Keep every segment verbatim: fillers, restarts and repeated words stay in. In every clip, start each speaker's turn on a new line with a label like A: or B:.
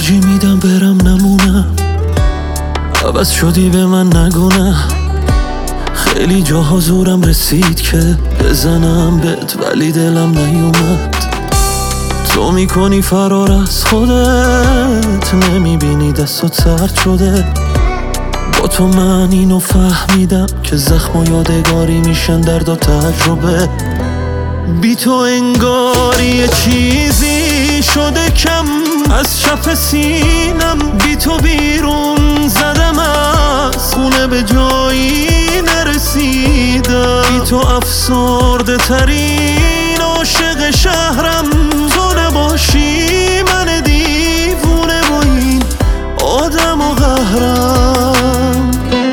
A: ترجیح میدم برم نمونم، عوض شدی به من نگونه. خیلی جاها زورم رسید که بزنم بهت ولی دلم نیومد. تو میکنی فرار از خودت، نمیبینی دستات سرد شده. با تو من اینو فهمیدم که زخم و یادگاری میشن درد و تجربه. بی تو انگاری یه چیزی شده کم از چپ سینم. بی تو بیرون زدم از خونه به جایی نرسیدم. بی تو افسرده ترین عاشق شهرم. تو نباشی من دیوونه با این آدم و قهرم.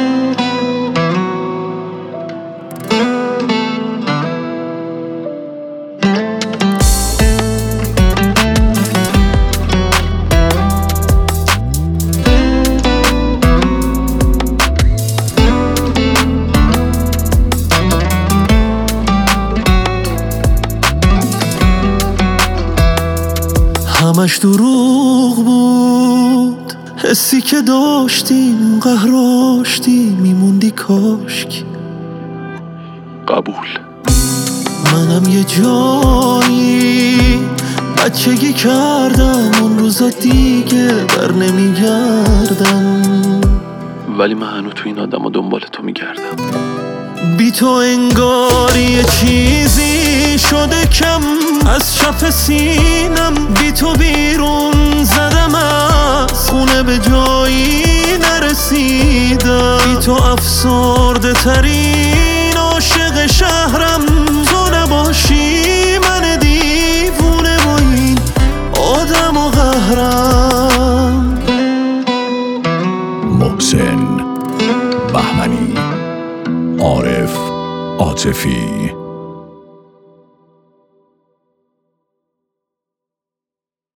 A: همش دروغ بود، حسی که داشتیم قهراشتی میموندی کاشکی.
B: قبول.
A: منم یه جایی بچگی کردم، اون روزا دیگه بر نمیگردم.
B: ولی من هنو تو این آدم و دنبال تو میگردم.
A: بی تو انگاری یه چیزی شده کم از چپ سینم. بی تو بیرون زدم از خونه به جایی نرسیدم. بی تو افسرده ترین عاشق شهرم. تو نباشی من دیوونه با این آدم و قهرم.
C: محسن بهمنی، عارف عاطفی.